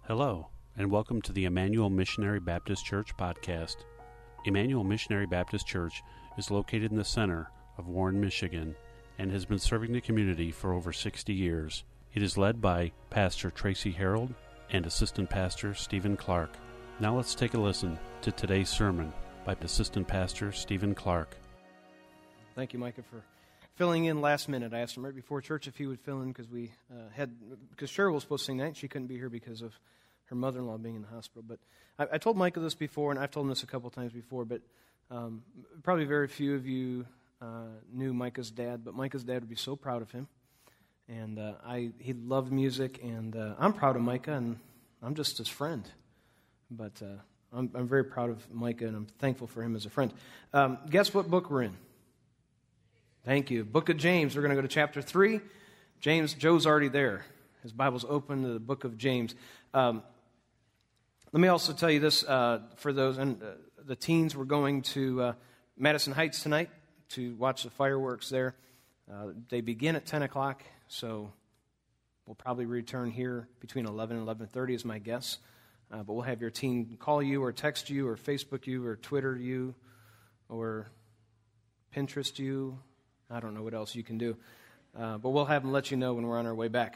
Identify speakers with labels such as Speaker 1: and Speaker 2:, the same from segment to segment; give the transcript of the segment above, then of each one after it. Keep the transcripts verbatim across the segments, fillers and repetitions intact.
Speaker 1: Hello, and welcome to the Emmanuel Missionary Baptist Church podcast. Emmanuel Missionary Baptist Church is located in the center of Warren, Michigan, and has been serving the community for over sixty years. It is led by Pastor Tracy Harold and Assistant Pastor Stephen Clark. Now let's take a listen to today's sermon by Assistant Pastor Stephen Clark.
Speaker 2: Thank you, Micah, for filling in last minute. I asked him right before church if he would fill in because we uh, had because Cheryl was supposed to sing tonight. She couldn't be here because of her mother-in-law being in the hospital. But I, I told Micah this before, and I've told him this a couple times before. But um, probably very few of you uh, knew Micah's dad. But Micah's dad would be so proud of him, and uh, I he loved music, and uh, I'm proud of Micah, and I'm just his friend. But uh, I'm, I'm very proud of Micah, and I'm thankful for him as a friend. Um, guess what book we're in? Thank you. Book of James. We're going to go to chapter three. James, Joe's already there. His Bible's open to the book of James. Um, let me also tell you this uh, for those, and uh, the teens, we're going to uh, Madison Heights tonight to watch the fireworks there. Uh, they begin at ten o'clock, so we'll probably return here between eleven and eleven thirty is my guess. Uh, but we'll have your teen call you or text you or Facebook you or Twitter you or Pinterest you. I don't know what else you can do. Uh, but we'll have them let you know when we're on our way back.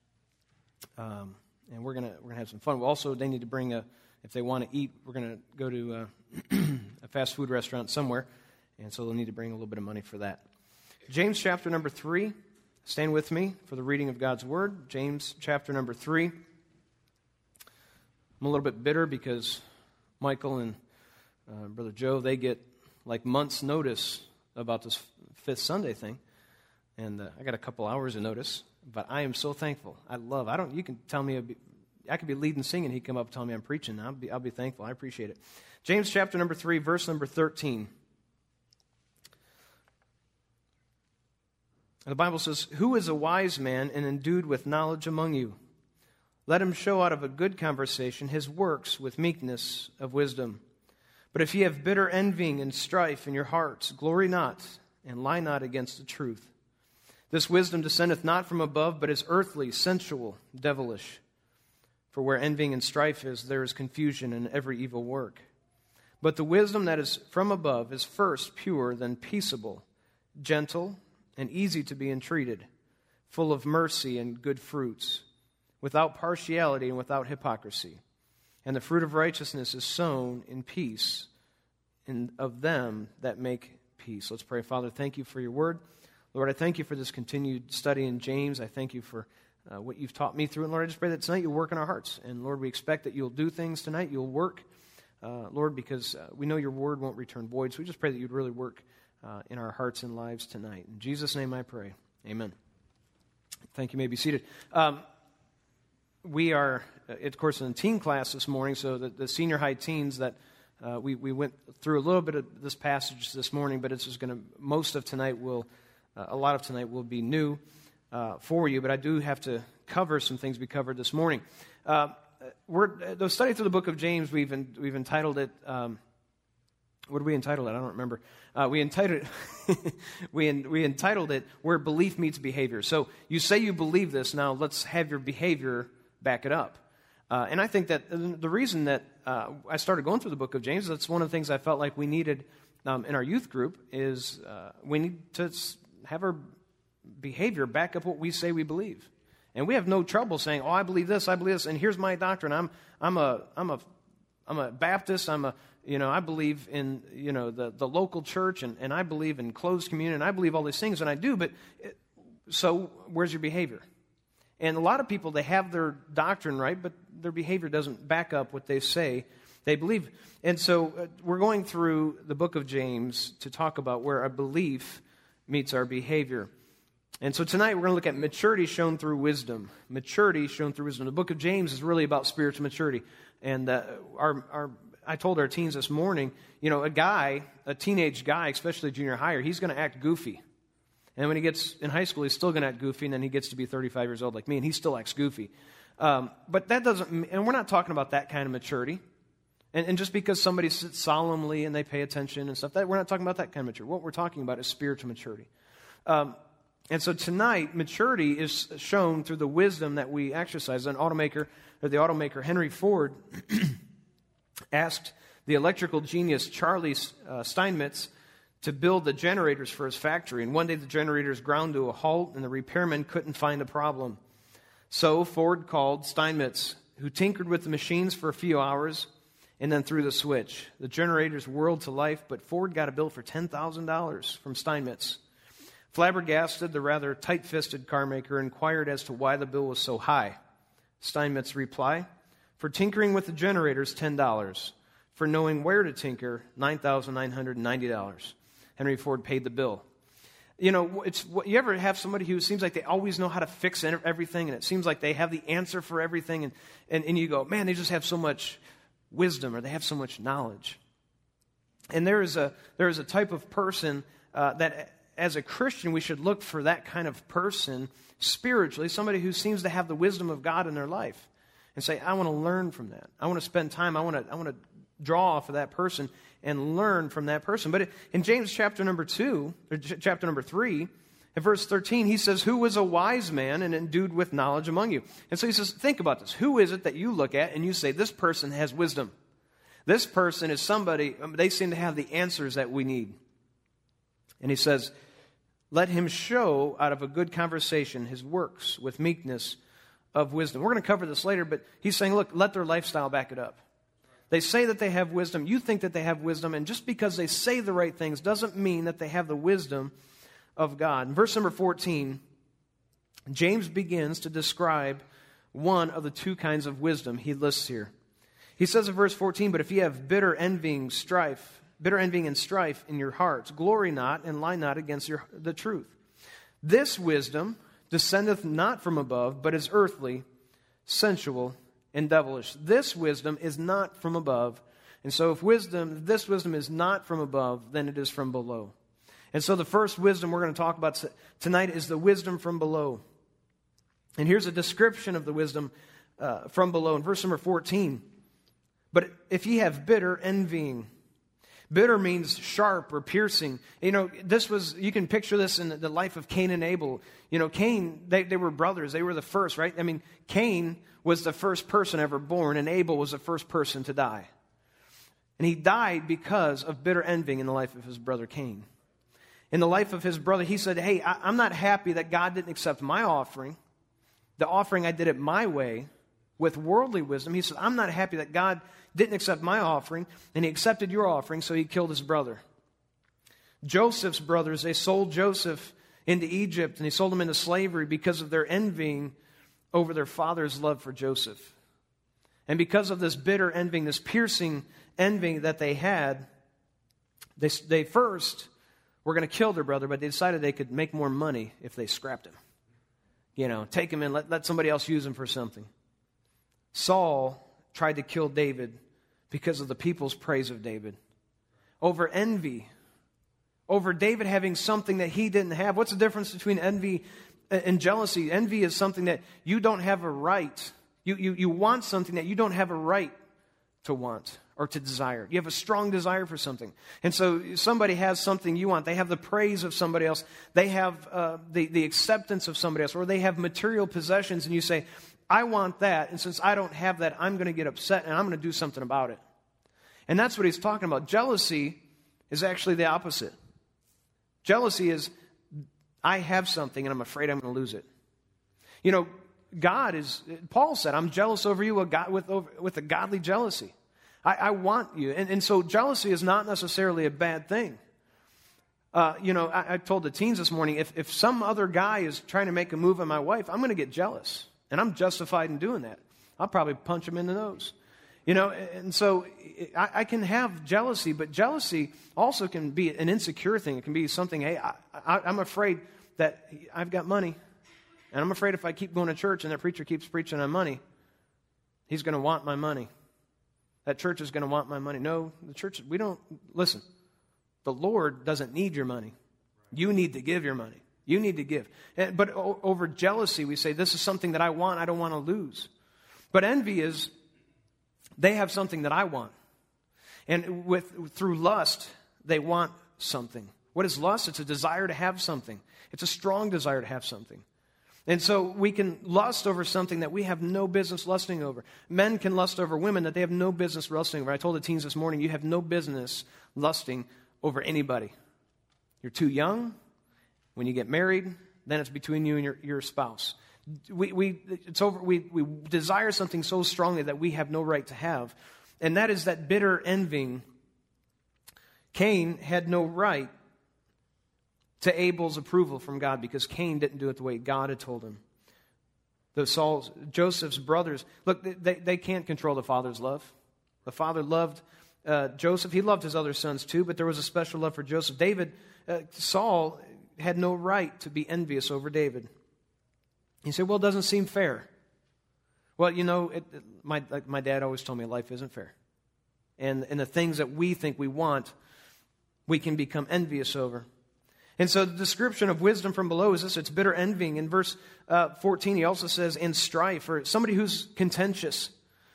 Speaker 2: Um, and we're gonna we're gonna have some fun. Also, they need to bring a if they want to eat. We're gonna go to uh, a fast food restaurant somewhere, and so they'll need to bring a little bit of money for that. James chapter number three. Stand with me for the reading of God's word. James chapter number three. I'm a little bit bitter because Michael and uh, Brother Joe, they get like months' notice about this Fifth Sunday thing, and uh, I got a couple hours of notice, but I am so thankful. I love, I don't, you can tell me, be, I could be leading singing, he'd come up and tell me I'm preaching. I'll be, I'll be thankful. I appreciate it. James chapter number three, verse number thirteen. And the Bible says, "Who is a wise man and endued with knowledge among you? Let him show out of a good conversation his works with meekness of wisdom. But if ye have bitter envying and strife in your hearts, glory not, and lie not against the truth. This wisdom descendeth not from above, but is earthly, sensual, devilish. For where envying and strife is, there is confusion in every evil work. But the wisdom that is from above is first pure, then peaceable, gentle, and easy to be entreated, full of mercy and good fruits, without partiality and without hypocrisy. And the fruit of righteousness is sown in peace in, of them that make peace." Let's pray. Father, thank you for your word. Lord, I thank you for this continued study in James. I thank you for uh, what you've taught me through. And Lord, I just pray that tonight you'll work in our hearts. And Lord, we expect that you'll do things tonight. You'll work, uh, Lord, because uh, we know your word won't return void. So we just pray that you'd really work uh, in our hearts and lives tonight. In Jesus' name I pray. Amen. Thank you. You may be seated. Um, we are, uh, of course, in a teen class this morning, so the, the senior high teens that Uh, we, we went through a little bit of this passage this morning, but it's just going to, most of tonight will, uh, a lot of tonight will be new uh, for you, but I do have to cover some things we covered this morning. Uh, we're, the study through the book of James, we've, in, we've entitled it, um, what did we entitle it? I don't remember. Uh, we entitled it, we, in, we entitled it, Where Belief Meets Behavior. So you say you believe this, now let's have your behavior back it up. Uh, and I think that the reason that uh, I started going through the book of James, that's one of the things I felt like we needed um, in our youth group, is uh, we need to have our behavior back up what we say we believe. And we have no trouble saying, "Oh, I believe this, I believe this, and here's my doctrine. I'm I'm a I'm a I'm a Baptist. I'm a you know I believe in you know the, the local church, and, and I believe in closed communion. And I believe all these things, and I do. But it, so where's your behavior? And a lot of people, they have their doctrine right, but their behavior doesn't back up what they say they believe. And so uh, we're going through the book of James to talk about where our belief meets our behavior. And so tonight we're going to look at maturity shown through wisdom. Maturity shown through wisdom. The book of James is really about spiritual maturity. And uh, our, our, I told our teens this morning, you know, a guy, a teenage guy, especially junior higher, he's going to act goofy. And when he gets in high school, he's still going to act goofy, and then he gets to be thirty-five years old like me, and he still acts goofy. Um, but that doesn't, and we're not talking about that kind of maturity. And, and just because somebody sits solemnly and they pay attention and stuff, that we're not talking about that kind of maturity. What we're talking about is spiritual maturity. Um, And so tonight, maturity is shown through the wisdom that we exercise. An automaker, or the automaker Henry Ford, asked the electrical genius Charlie uh, Steinmetz to build the generators for his factory. And one day the generators ground to a halt, and the repairman couldn't find the problem. So Ford called Steinmetz, who tinkered with the machines for a few hours and then threw the switch. The generators whirled to life, but Ford got a bill for ten thousand dollars from Steinmetz. Flabbergasted, the rather tight-fisted carmaker inquired as to why the bill was so high. Steinmetz's reply, for tinkering with the generators, ten dollars. For knowing where to tinker, nine thousand nine hundred ninety dollars. Henry Ford paid the bill. You know, it's you ever have somebody who seems like they always know how to fix everything, and it seems like they have the answer for everything, and, and, and you go, man, they just have so much wisdom, or they have so much knowledge. And there is a, there is a type of person uh, that... as a Christian, we should look for that kind of person spiritually, somebody who seems to have the wisdom of God in their life, and say, I want to learn from that. I want to spend time. I want to, I want to draw off of that person and learn from that person. But in James chapter number two, or chapter number three, in verse thirteen, he says, who is a wise man and endued with knowledge among you? And so he says, think about this. Who is it that you look at and you say, this person has wisdom? This person is somebody, they seem to have the answers that we need. And he says, let him show out of a good conversation his works with meekness of wisdom. We're going to cover this later, but he's saying, look, let their lifestyle back it up. They say that they have wisdom. You think that they have wisdom, and just because they say the right things doesn't mean that they have the wisdom of God. In verse number fourteen, James begins to describe one of the two kinds of wisdom he lists here. He says in verse fourteen, but if ye have bitter envying, strife, bitter envying and strife in your hearts, glory not and lie not against your, the truth. This wisdom descendeth not from above, but is earthly, sensual, and devilish. This wisdom is not from above. And so if wisdom, this wisdom is not from above, then it is from below. And so the first wisdom we're going to talk about tonight is the wisdom from below. And here's a description of the wisdom uh, from below in verse number fourteen. But if ye have bitter envying, bitter means sharp or piercing. You know, this was, you can picture this in the life of Cain and Abel. You know, Cain, they, they were brothers. They were the first, right? I mean, Cain was the first person ever born, and Abel was the first person to die. And he died because of bitter envying in the life of his brother Cain. In the life of his brother, he said, hey, I, I'm not happy that God didn't accept my offering, the offering I did it my way, with worldly wisdom. He said, I'm not happy that God didn't accept my offering, and he accepted your offering, so he killed his brother. Joseph's brothers, they sold Joseph into Egypt, and they sold him into slavery because of their envying over their father's love for Joseph. And because of this bitter envying, this piercing envying that they had, they, they first were going to kill their brother, but they decided they could make more money if they scrapped him. You know, take him in, let, let somebody else use him for something. Saul tried to kill David because of the people's praise of David. Over envy. Over David having something that he didn't have. What's the difference between envy and jealousy? Envy is something that you don't have a right. You, you, you want something that you don't have a right to want or to desire. You have a strong desire for something. And so somebody has something you want. They have the praise of somebody else. They have uh, the, the acceptance of somebody else. Or they have material possessions, and you say, I want that, and since I don't have that, I'm going to get upset, and I'm going to do something about it. And that's what he's talking about. Jealousy is actually the opposite. Jealousy is, I have something, and I'm afraid I'm going to lose it. You know, God is, Paul said, I'm jealous over you with, God, with, over, with a godly jealousy. I, I want you. And, and so jealousy is not necessarily a bad thing. Uh, you know, I, I told the teens this morning, if, if some other guy is trying to make a move on my wife, I'm going to get jealous. And I'm justified in doing that. I'll probably punch him in the nose. You know, and so I, I can have jealousy, but jealousy also can be an insecure thing. It can be something, hey, I, I, I'm afraid that I've got money, and I'm afraid if I keep going to church and that preacher keeps preaching on money, he's going to want my money. That church is going to want my money. No, the church, we don't, listen, the Lord doesn't need your money. You need to give your money. You need to give. But over jealousy, we say, this is something that I want, I don't want to lose. But envy is, they have something that I want. And with through lust, they want something. What is lust? It's a desire to have something. It's a strong desire to have something. And so we can lust over something that we have no business lusting over. Men can lust over women that they have no business lusting over. I told the teens this morning, you have no business lusting over anybody. You're too young. When you get married, then it's between you and your, your spouse. We, we, it's over, we, we desire something so strongly that we have no right to have. And that is that bitter envying. Cain had no right to Abel's approval from God because Cain didn't do it the way God had told him. The Saul's, Joseph's brothers, look, they, they can't control the father's love. The father loved uh, Joseph. He loved his other sons too, but there was a special love for Joseph. David, uh, Saul had no right to be envious over David. He said, well, it doesn't seem fair. Well, you know, it, it, my, like my dad always told me life isn't fair. And, and the things that we think we want, we can become envious over. And so the description of wisdom from below is this. It's bitter envying. In verse uh, fourteen, he also says, and strife, or somebody who's contentious.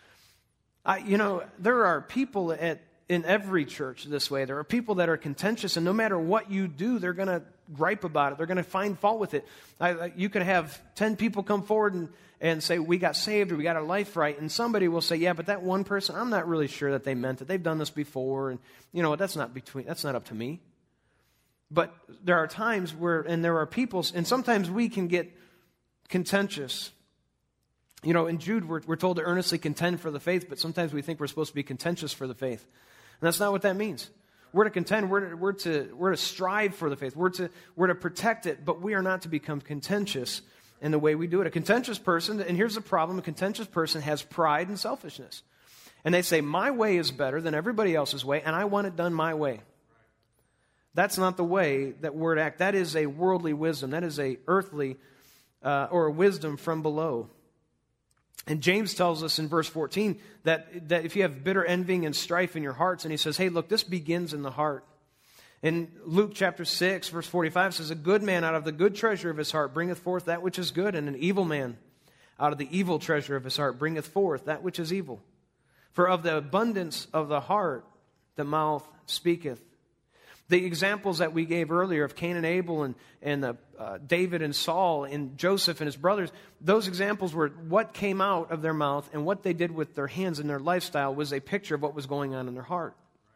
Speaker 2: I, you know, there are people at in every church this way. There are people that are contentious, and no matter what you do, they're going to gripe about it. They're going to find fault with it. I, you could have ten people come forward and, and say, we got saved or we got our life right, and somebody will say, yeah, but that one person, I'm not really sure that they meant it. They've done this before, and you know, that's not between. That's not up to me. But there are times where, and there are people, and sometimes we can get contentious. You know, in Jude, we're, we're told to earnestly contend for the faith, but sometimes we think we're supposed to be contentious for the faith. And that's not what that means. We're to contend, we're to, we're to, we're to strive for the faith. We're to, we're to protect it, but we are not to become contentious in the way we do it. A contentious person, and here's the problem, a contentious person has pride and selfishness. And they say, my way is better than everybody else's way, and I want it done my way. That's not the way that we're to act. That is a worldly wisdom. That is a earthly uh, or a wisdom from below. And James tells us in verse fourteen that, that if you have bitter envying and strife in your hearts, and he says, hey, look, this begins in the heart. In Luke chapter six, verse forty-five says, a good man out of the good treasure of his heart bringeth forth that which is good, and an evil man out of the evil treasure of his heart bringeth forth that which is evil. For of the abundance of the heart the mouth speaketh. The examples that we gave earlier of Cain and Abel and, and uh, uh, David and Saul and Joseph and his brothers, those examples were what came out of their mouth, and what they did with their hands and their lifestyle was a picture of what was going on in their heart.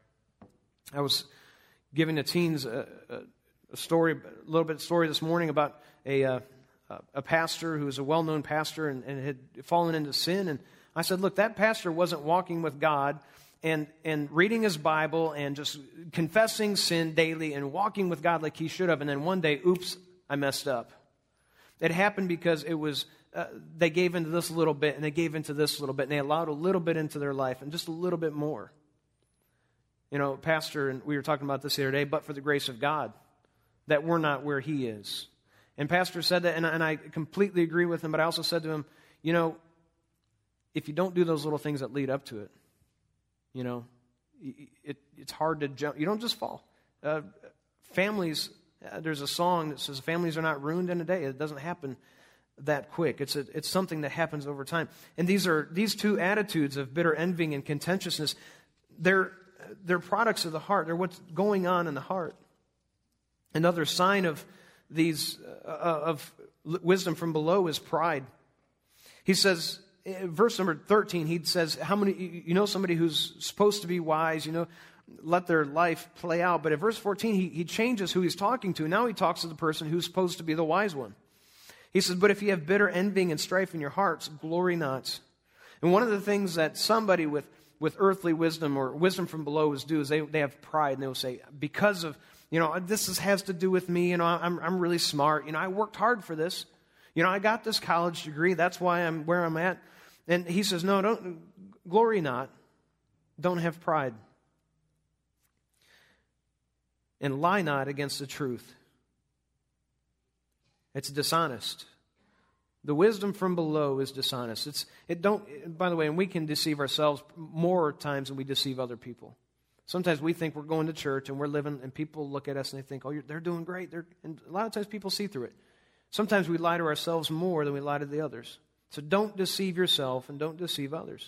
Speaker 2: I was giving the teens a, a, a story, a little bit of story this morning about a, uh, a pastor who was a well-known pastor and, and had fallen into sin. And I said, look, that pastor wasn't walking with God and and reading his Bible and just confessing sin daily and walking with God like he should have. And then one day, oops, I messed up. It happened because it was, uh, they gave into this a little bit and they gave into this a little bit and they allowed a little bit into their life and just a little bit more. You know, Pastor, and we were talking about this the other day, but for the grace of God, that we're not where he is. And Pastor said that, and, and I completely agree with him, but I also said to him, you know, if you don't do those little things that lead up to it, you know, it, it's hard to jump. You don't just fall. Uh, families, uh, there's a song that says families are not ruined in a day. It doesn't happen that quick. It's a, it's something that happens over time. And these are these two attitudes of bitter envying and contentiousness. They're they're products of the heart. They're what's going on in the heart. Another sign of these uh, of wisdom from below is pride. He says. Verse number thirteen, he says, how many, you know somebody who's supposed to be wise, you know, let their life play out. But at verse fourteen, he, he changes who he's talking to. Now he talks to the person who's supposed to be the wise one. He says, but if you have bitter envying and strife in your hearts, glory not. And one of the things that somebody with, with earthly wisdom or wisdom from below is do is they, they have pride, and they will say, because of, you know, this is, has to do with me, you know, I'm, I'm really smart, you know, I worked hard for this. You know, I got this college degree, that's why I'm where I'm at. And he says, no, don't, glory not. Don't have pride. And lie not against the truth. It's dishonest. The wisdom from below is dishonest. It's it don't. By the way, and we can deceive ourselves more times than we deceive other people. Sometimes we think we're going to church and we're living, and people look at us and they think, oh, you're, they're doing great. They're, and a lot of times people see through it. Sometimes we lie to ourselves more than we lie to the others. So don't deceive yourself and don't deceive others.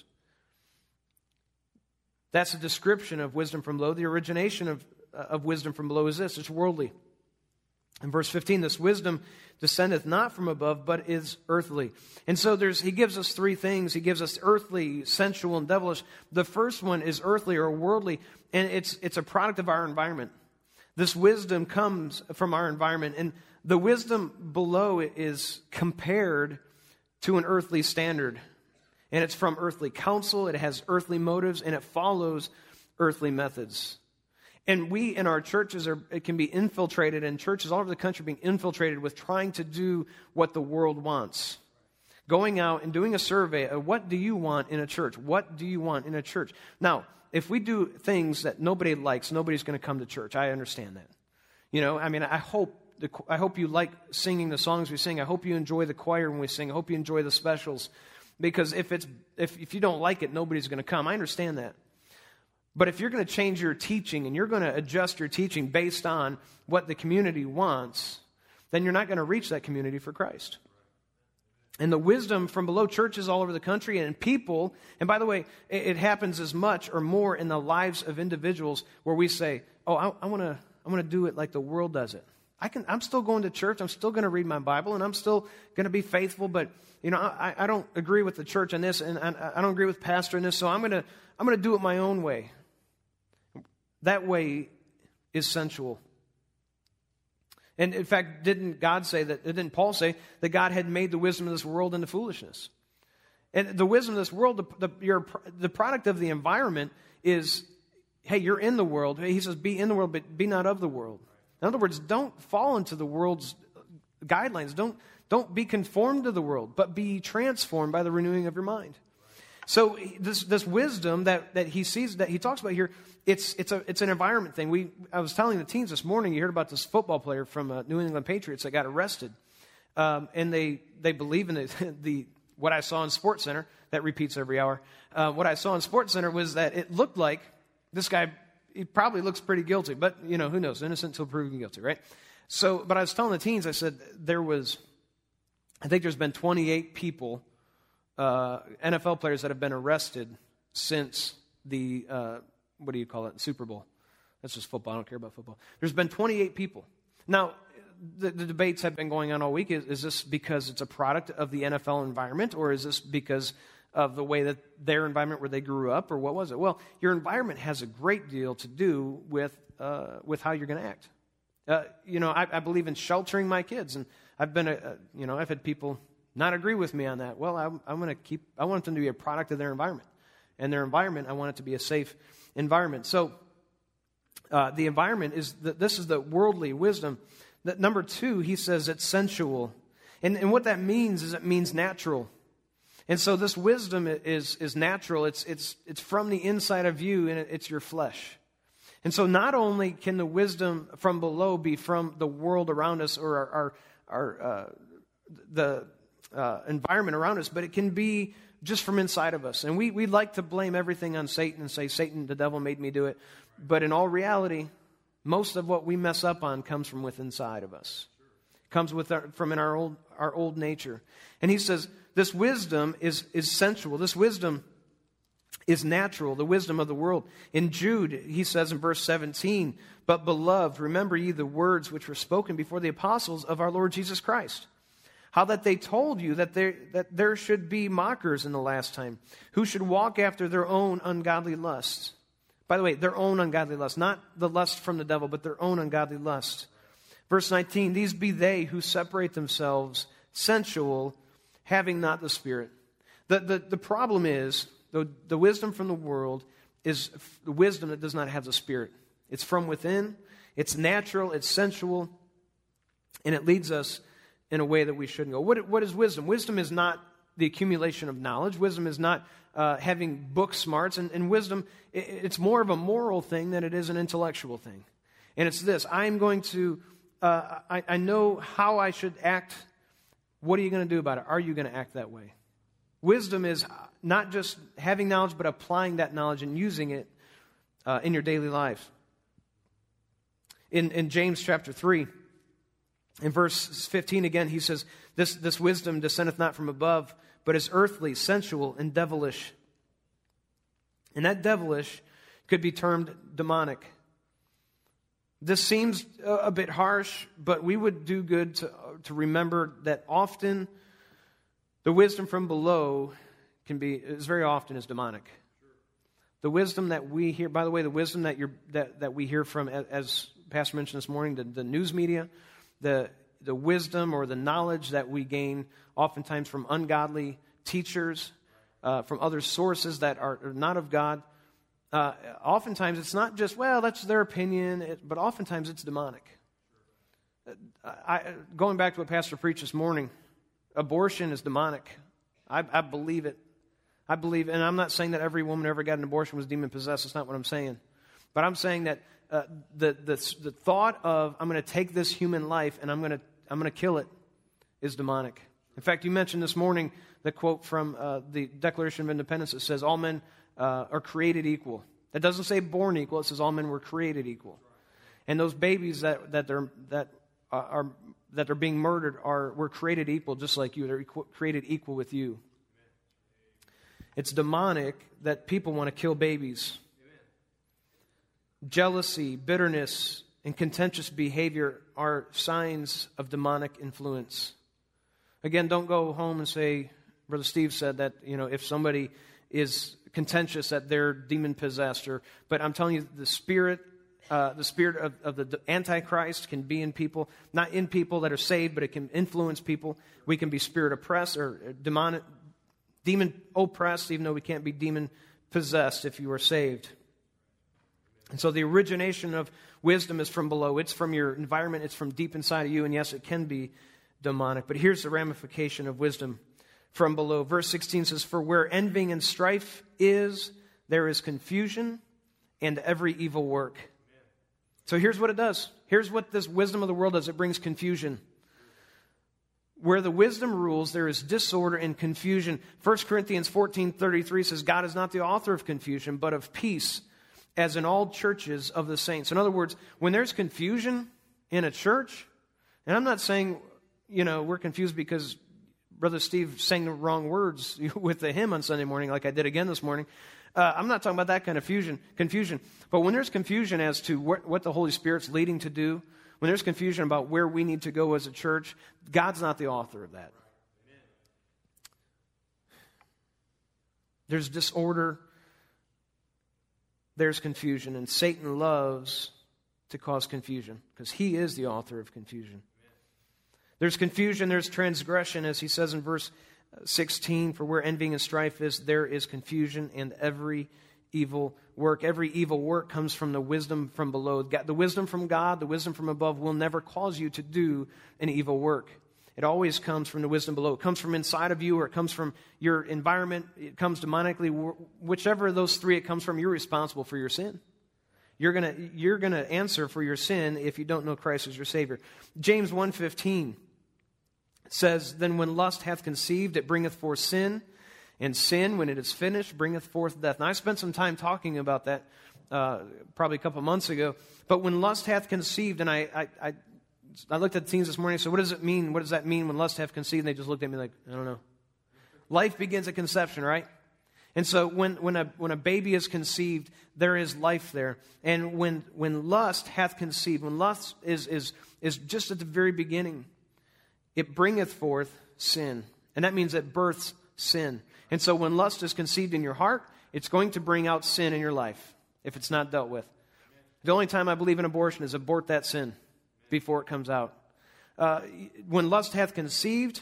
Speaker 2: That's a description of wisdom from below. The origination of, uh, of wisdom from below is this. It's worldly. In verse fifteen, this wisdom descendeth not from above, but is earthly. And so there's he gives us three things. He gives us earthly, sensual, and devilish. The first one is earthly or worldly, and it's it's a product of our environment. This wisdom comes from our environment, and the wisdom below it is compared to an earthly standard. And it's from earthly counsel, it has earthly motives, and it follows earthly methods. And we in our churches are it can be infiltrated, and churches all over the country being infiltrated with trying to do what the world wants. Going out and doing a survey of what do you want in a church? What do you want in a church? Now, if we do things that nobody likes, nobody's going to come to church. I understand that. You know, I mean, I hope the, I hope you like singing the songs we sing. I hope you enjoy the choir when we sing. I hope you enjoy the specials. Because if it's if, if you don't like it, nobody's going to come. I understand that. But if you're going to change your teaching and you're going to adjust your teaching based on what the community wants, then you're not going to reach that community for Christ. And the wisdom from below, churches all over the country and people, and by the way, it, it happens as much or more in the lives of individuals where we say, oh, I, I want to I want to do it like the world does it. I can, I'm still going to church, I'm still going to read my Bible, and I'm still going to be faithful, but you know, I, I don't agree with the church on this, and I, I don't agree with pastor on this, so I'm going to I'm going to do it my own way. That way is sensual. And in fact, didn't God say that, didn't Paul say that God had made the wisdom of this world into foolishness? And the wisdom of this world, the, the, your, the product of the environment is, hey, you're in the world. He says, be in the world, but be not of the world. In other words, don't fall into the world's guidelines. Don't, don't be conformed to the world, but be transformed by the renewing of your mind. So this this wisdom that, that he sees, that he talks about here, it's it's a it's an environment thing. We I was telling the teens this morning, you heard about this football player from uh, New England Patriots that got arrested, um, and they they believe in the, the what I saw in Sports Center that repeats every hour. Uh, what I saw in Sports Center was that it looked like this guy. He probably looks pretty guilty, but you know who knows? Innocent until proven guilty, right? So, but I was telling the teens, I said there was, I think there's been twenty-eight people. Uh, N F L players that have been arrested since the, uh, what do you call it, Super Bowl. That's just football. I don't care about football. There's been twenty-eight people. Now, the, the debates have been going on all week. Is, is this because it's a product of the N F L environment, or is this because of the way that their environment where they grew up, or what was it? Well, your environment has a great deal to do with uh, with how you're going to act. Uh, you know, I, I believe in sheltering my kids, and I've been, a, a, you know, I've had people not agree with me on that. Well, I'm, I'm going to keep, I want them to be a product of their environment. And their environment, I want it to be a safe environment. So uh, the environment is, the, this is the worldly wisdom. That number two, he says it's sensual. And, and what that means is it means natural. And so this wisdom is, is natural. It's, it's, it's from the inside of you, and it's your flesh. And so not only can the wisdom from below be from the world around us or our, our, our uh, the Uh, environment around us, but it can be just from inside of us. And we, we like to blame everything on Satan and say, Satan, the devil made me do it. But in all reality, most of what we mess up on comes from within inside of us. Comes with our, from in our old our old nature. And he says, this wisdom is, is sensual. This wisdom is natural, the wisdom of the world. In Jude, he says in verse seventeen, but beloved, remember ye the words which were spoken before the apostles of our Lord Jesus Christ. How that they told you that there, that there should be mockers in the last time, who should walk after their own ungodly lusts. By the way, their own ungodly lust, not the lust from the devil, but their own ungodly lust. Verse nineteen, these be they who separate themselves sensual, having not the Spirit. The, the, the problem is, the, the wisdom from the world is the wisdom that does not have the Spirit. It's from within, it's natural, it's sensual, and it leads us in a way that we shouldn't go. What, what is wisdom? Wisdom is not the accumulation of knowledge. Wisdom is not uh, having book smarts. And, and wisdom, it, it's more of a moral thing than it is an intellectual thing. And it's this. I'm going to, uh, I, I know how I should act. What are you going to do about it? Are you going to act that way? Wisdom is not just having knowledge, but applying that knowledge and using it uh, in your daily life. In, in James chapter three, in verse fifteen again, he says, this, this wisdom descendeth not from above, but is earthly, sensual, and devilish. And that devilish could be termed demonic. This seems a bit harsh, but we would do good to, to remember that often the wisdom from below can be, is very often is demonic. The wisdom that we hear, by the way, the wisdom that you're that, that we hear from, as Pastor mentioned this morning, the, the news media, the the wisdom or the knowledge that we gain oftentimes from ungodly teachers, uh, from other sources that are, are not of God. Uh, oftentimes it's not just, well, that's their opinion, it, but oftentimes it's demonic. I, going back to what Pastor preached this morning, abortion is demonic. I, I believe it. I believe, and I'm not saying that every woman who ever got an abortion was demon-possessed. That's not what I'm saying. But I'm saying that uh, the, the the thought of, I'm going to take this human life and I'm going to I'm going to kill it is demonic. In fact, you mentioned this morning the quote from uh, the Declaration of Independence that says, all men uh, are created equal. That doesn't say born equal. It says all men were created equal. And those babies that that they're that are that are being murdered are were created equal, just like you. They're equal, created equal with you. It's demonic that people want to kill babies. Jealousy, bitterness, and contentious behavior are signs of demonic influence. Again, don't go home and say, Brother Steve said that, you know, if somebody is contentious that they're demon-possessed. Or, but I'm telling you, the spirit, uh, the spirit of, of the Antichrist can be in people, not in people that are saved, but it can influence people. We can be spirit-oppressed or demonic, demon-oppressed, even though we can't be demon-possessed if you are saved. And so the origination of wisdom is from below. It's from your environment. It's from deep inside of you. And yes, it can be demonic. But here's the ramification of wisdom from below. Verse sixteen says, for where envying and strife is, there is confusion and every evil work. So here's what it does. Here's what this wisdom of the world does. It brings confusion. Where the wisdom rules, there is disorder and confusion. First Corinthians fourteen thirty-three says, God is not the author of confusion, but of peace, as in all churches of the saints. In other words, when there's confusion in a church, and I'm not saying, you know, we're confused because Brother Steve sang the wrong words with the hymn on Sunday morning, like I did again this morning. Uh, I'm not talking about that kind of fusion, confusion. But when there's confusion as to what, what the Holy Spirit's leading to do, when there's confusion about where we need to go as a church, God's not the author of that. There's disorder. There's confusion. And Satan loves to cause confusion because he is the author of confusion. There's confusion, there's transgression, as he says in verse sixteen, for where envying and strife is, there is confusion and every evil work. Every evil work comes from the wisdom from below. The wisdom from God, the wisdom from above will never cause you to do an evil work. It always comes from the wisdom below. It comes from inside of you, or it comes from your environment. It comes demonically. Whichever of those three it comes from, you're responsible for your sin. You're gonna you're gonna answer for your sin if you don't know Christ as your Savior. James one fifteen says, then when lust hath conceived, it bringeth forth sin, and sin, when it is finished, bringeth forth death. Now, I spent some time talking about that uh, probably a couple months ago. But when lust hath conceived, and I, I, I, I looked at the teens this morning, so what does it mean? What does that mean when lust hath conceived? And they just looked at me like, I don't know. Life begins at conception, right? And so when, when, a, when a baby is conceived, there is life there. And when, when lust hath conceived, when lust is, is, is just at the very beginning, it bringeth forth sin. And that means it births sin. And so when lust is conceived in your heart, it's going to bring out sin in your life if it's not dealt with. The only time I believe in abortion is abort that sin before it comes out. Uh, when lust hath conceived,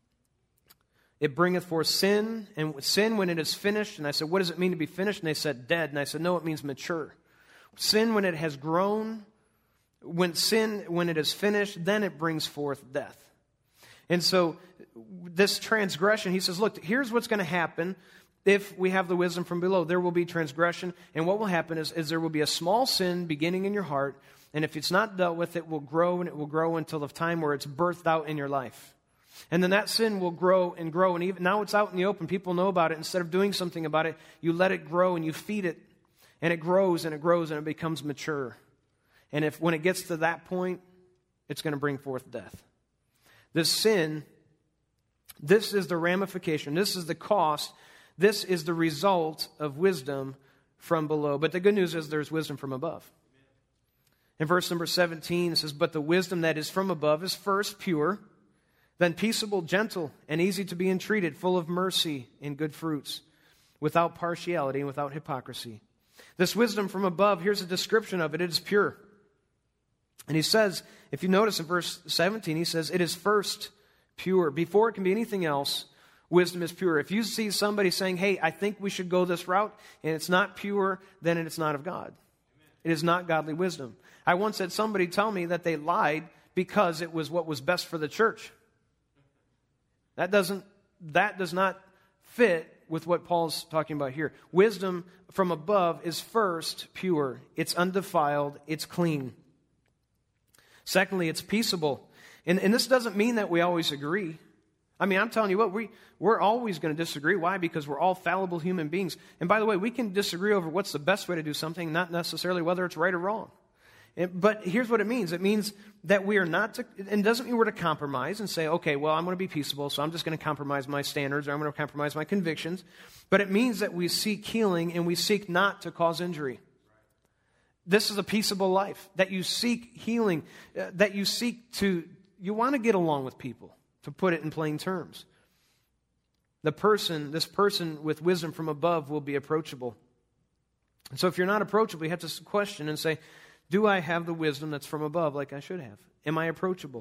Speaker 2: it bringeth forth sin. And sin when it is finished. And I said, what does it mean to be finished? And they said, dead. And I said, no, it means mature. Sin when it has grown, when sin, when it is finished, then it brings forth death. And so this transgression, he says, look, here's what's going to happen if we have the wisdom from below. There will be transgression, and what will happen is, is there will be a small sin beginning in your heart, and if it's not dealt with, it will grow, and it will grow until the time where it's birthed out in your life. And then that sin will grow and grow, and even now it's out in the open. People know about it. Instead of doing something about it, you let it grow, and you feed it, and it grows, and it grows, and it becomes mature. And if when it gets to that point, it's going to bring forth death. This sin, this is the ramification, this is the cost, this is the result of wisdom from below. But the good news is there's wisdom from above. In verse number seventeen, it says, "But the wisdom that is from above is first pure, then peaceable, gentle, and easy to be entreated, full of mercy and good fruits, without partiality and without hypocrisy." This wisdom from above, here's a description of it. It is pure. And he says, if you notice in verse seventeen, he says, it is first pure. Before it can be anything else, wisdom is pure. If you see somebody saying, hey, I think we should go this route, and it's not pure, then it's not of God. It is not godly wisdom. I once had somebody tell me that they lied because it was what was best for the church. That doesn't, that does not fit with what Paul's talking about here. Wisdom from above is first pure. It's undefiled. It's clean. Secondly, it's peaceable. And, and this doesn't mean that we always agree. I mean, I'm telling you what, we, we're always going to disagree. Why? Because we're all fallible human beings. And by the way, we can disagree over what's the best way to do something, not necessarily whether it's right or wrong. And, but here's what it means. It means that we are not to, and it doesn't mean we're to compromise and say, okay, well, I'm going to be peaceable, so I'm just going to compromise my standards, or I'm going to compromise my convictions. But it means that we seek healing and we seek not to cause injury. This is a peaceable life, that you seek healing, uh, that you seek to, you want to get along with people, to put it in plain terms. The person, this person with wisdom from above will be approachable. And so if you're not approachable, you have to question and say, do I have the wisdom that's from above like I should have? Am I approachable?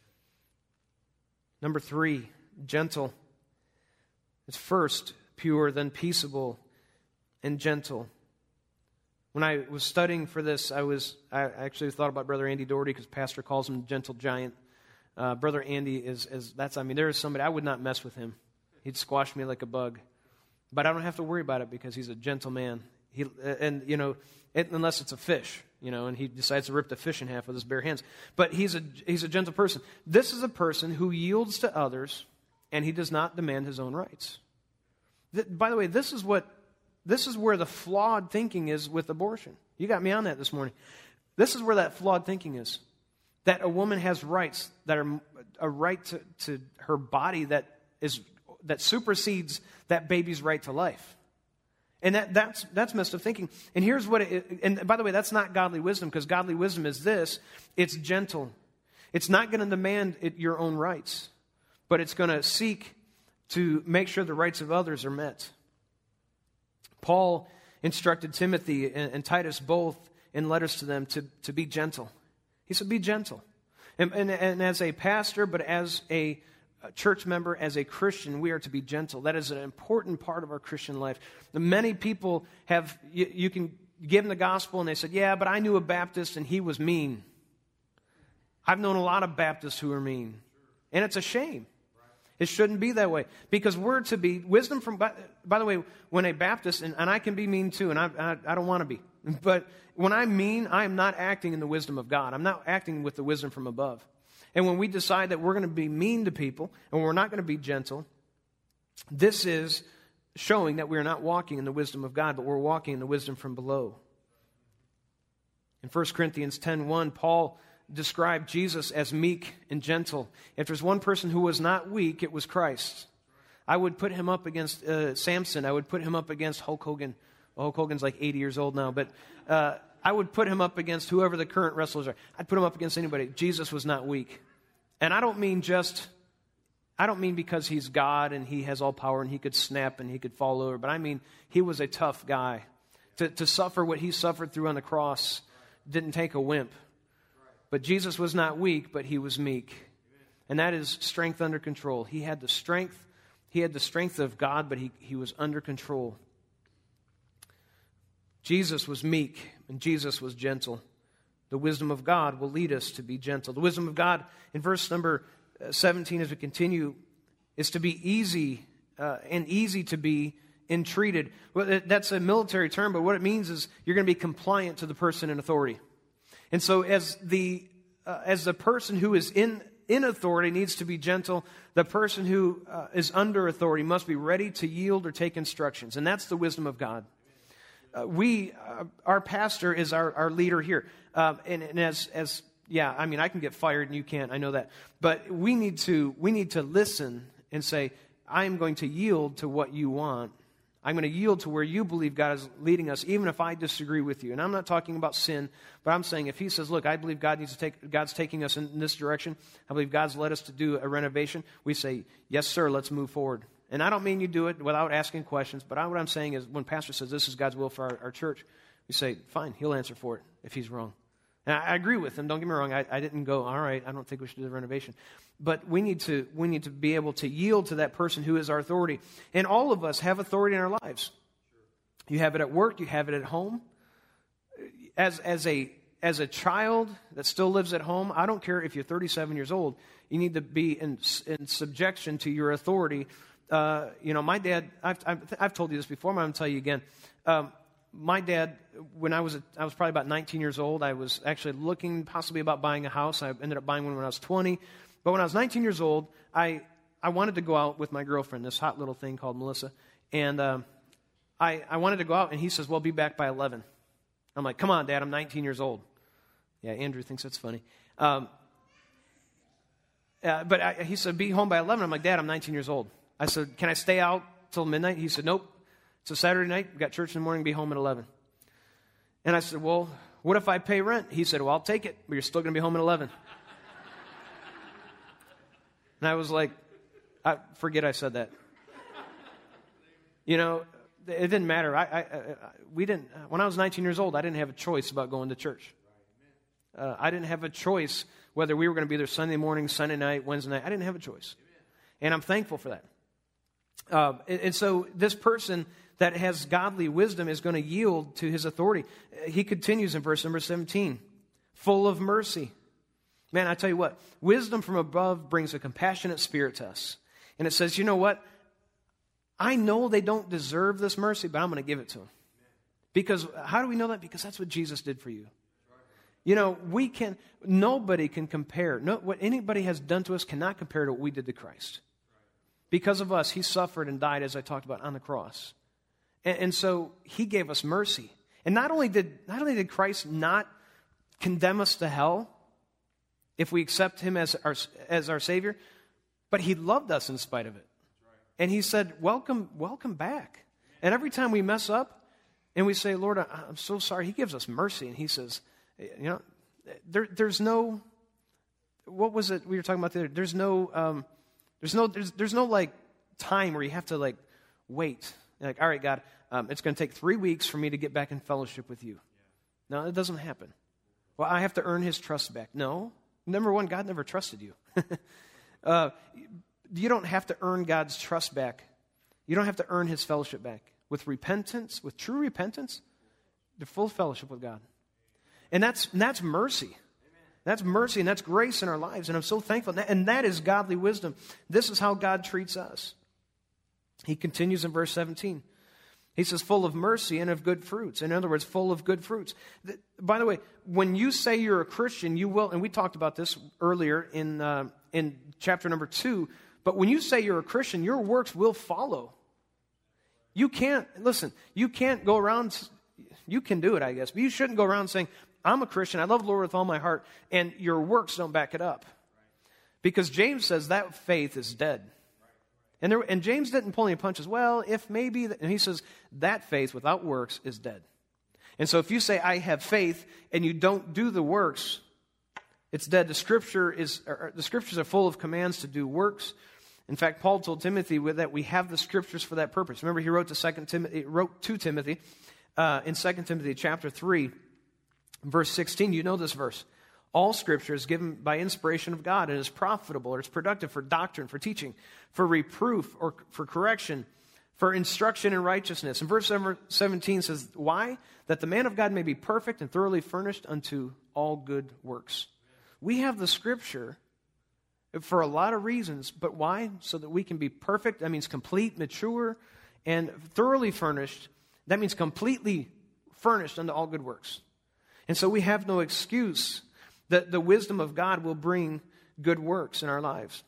Speaker 2: Number three, gentle. It's first pure, then peaceable and gentle. When I was studying for this, I was I actually thought about Brother Andy Doherty because Pastor calls him Gentle Giant. Uh, Brother Andy is, is, that's, I mean, there is somebody, I would not mess with him. He'd squash me like a bug. But I don't have to worry about it because he's a gentle man. He, and, you know, it, unless it's a fish, you know, and he decides to rip the fish in half with his bare hands. But he's a, he's a gentle person. This is a person who yields to others, and he does not demand his own rights. Th- by the way, this is what, this is where the flawed thinking is with abortion. You got me on that this morning. This is where that flawed thinking is. That a woman has rights that are a right to, to her body that is that supersedes that baby's right to life. And that, that's that's messed up thinking. And here's what it, and by the way, that's not godly wisdom, because godly wisdom is this: it's gentle. It's not going to demand it, your own rights, but it's going to seek to make sure the rights of others are met. Paul instructed Timothy and, and Titus both in letters to them to, to be gentle. He said, be gentle. And, and, and as a pastor, but as a church member, as a Christian, we are to be gentle. That is an important part of our Christian life. Many people have, you, you can give them the gospel and they said, yeah, but I knew a Baptist and he was mean. I've known a lot of Baptists who are mean. And it's a shame. It shouldn't be that way. Because we're to be, wisdom from, by, by the way, when a Baptist, and, and I can be mean too, and I, I, I don't want to be. But when I'm mean, I am not acting in the wisdom of God. I'm not acting with the wisdom from above. And when we decide that we're going to be mean to people, and we're not going to be gentle, this is showing that we're not walking in the wisdom of God, but we're walking in the wisdom from below. In First Corinthians ten one, Paul described Jesus as meek and gentle. If there's one person who was not weak, it was Christ. I would put him up against uh, Samson. I would put him up against Hulk Hogan. Well, Hulk Hogan's like eighty years old now, but uh, I would put him up against whoever the current wrestlers are. I'd put him up against anybody. Jesus was not weak. And I don't mean just, I don't mean because he's God and he has all power and he could snap and he could fall over, but I mean he was a tough guy. To, to suffer what he suffered through on the cross didn't take a wimp. But Jesus was not weak, but he was meek. And that is strength under control. He had the strength, he had the strength of God, but he, he was under control. Jesus was meek, and Jesus was gentle. The wisdom of God will lead us to be gentle. The wisdom of God, in verse number seventeen, as we continue, is to be easy uh, and easy to be entreated. Well, that's a military term, but what it means is you're going to be compliant to the person in authority. And so as the uh, as the person who is in, in authority needs to be gentle, the person who uh, is under authority must be ready to yield or take instructions. And that's the wisdom of God. Uh, we, uh, our pastor is our, our leader here. Um, and, and as, as, yeah, I mean, I can get fired and you can't, I know that. But we need to, we need to listen and say, I am going to yield to what you want. I'm going to yield to where you believe God is leading us, even if I disagree with you. And I'm not talking about sin, but I'm saying if he says, look, I believe God needs to take, God's taking us in this direction. I believe God's led us to do a renovation. We say, yes, sir, let's move forward. And I don't mean you do it without asking questions, but I, what I'm saying is when pastor says this is God's will for our, our church, we say, fine, he'll answer for it if he's wrong. And I, I agree with him. Don't get me wrong. I, I didn't go, all right, I don't think we should do the renovation. But we need to we need to be able to yield to that person who is our authority. And all of us have authority in our lives. You have it at work. You have it at home. As as a as a child that still lives at home, I don't care if you're thirty-seven years old. You need to be in in subjection to your authority. Uh, you know, my dad. I've, I've I've told you this before. I'm going to tell you again. Um, my dad, when I was a, I was probably about nineteen years old, I was actually looking possibly about buying a house. I ended up buying one when I was twenty. But when I was nineteen years old, I, I wanted to go out with my girlfriend, this hot little thing called Melissa. And um, I, I wanted to go out, and he says, well, be back by eleven. I'm like, come on, Dad, I'm nineteen years old. Yeah, Andrew thinks that's funny. Um, uh, but I, he said, be home by eleven. I'm like, Dad, I'm nineteen years old. I said, can I stay out till midnight? He said, nope. It's a Saturday night. We've got church in the morning. Be home at eleven. And I said, well, what if I pay rent? He said, well, I'll take it, but you're still going to be home at eleven. And I was like, I forget I said that. You know, it didn't matter. I, I, I, we didn't. When I was nineteen years old, I didn't have a choice about going to church. Uh, I didn't have a choice whether we were going to be there Sunday morning, Sunday night, Wednesday night. I didn't have a choice, and I'm thankful for that. Uh, and, and so this person that has godly wisdom is going to yield to his authority. He continues in verse number seventeen, full of mercy. Man, I tell you what, wisdom from above brings a compassionate spirit to us. And it says, you know what? I know they don't deserve this mercy, but I'm going to give it to them. Because how do we know that? Because that's what Jesus did for you. You know, we can, nobody can compare. No, what anybody has done to us cannot compare to what we did to Christ. Because of us, he suffered and died, as I talked about, on the cross. And, and so he gave us mercy. And not only did not only did Christ not condemn us to hell, if we accept him as our, as our Savior, but he loved us in spite of it. And he said, welcome, welcome back. And every time we mess up and we say, Lord, I, I'm so sorry, he gives us mercy. And he says, you know, there, there's no, what was it we were talking about there? There's no, um, there's no, there's, there's no like time where you have to like wait. You're like, all right, God, um, it's going to take three weeks for me to get back in fellowship with you. No, it doesn't happen. Well, I have to earn his trust back. No. Number one, God never trusted you. uh, you don't have to earn God's trust back. You don't have to earn his fellowship back. With repentance, with true repentance, the full fellowship with God. And that's, and that's mercy. That's mercy and that's grace in our lives. And I'm so thankful. And that is godly wisdom. This is how God treats us. He continues in verse seventeen. He says, full of mercy and of good fruits. In other words, full of good fruits. By the way, when you say you're a Christian, you will, and we talked about this earlier in uh, in chapter number two, but when you say you're a Christian, your works will follow. You can't, listen, you can't go around, you can do it, I guess, but you shouldn't go around saying, I'm a Christian, I love the Lord with all my heart, and your works don't back it up. Because James says that faith is dead. And, there, and James didn't pull any punches. Well, if maybe, and he says that faith without works is dead. And so if you say, I have faith, and you don't do the works, it's dead. The scripture is, or the scriptures are full of commands to do works. In fact, Paul told Timothy that we have the scriptures for that purpose. Remember, he wrote to Second Timothy, wrote to Timothy uh, in Second Timothy chapter three, verse sixteen. You know this verse. All scripture is given by inspiration of God and is profitable or it's productive for doctrine, for teaching, for reproof or for correction, for instruction in righteousness. And verse seventeen says, why? That the man of God may be perfect and thoroughly furnished unto all good works. We have the scripture for a lot of reasons, but why? So that we can be perfect. That means complete, mature, and thoroughly furnished. That means completely furnished unto all good works. And so we have no excuse that the wisdom of God will bring good works in our lives.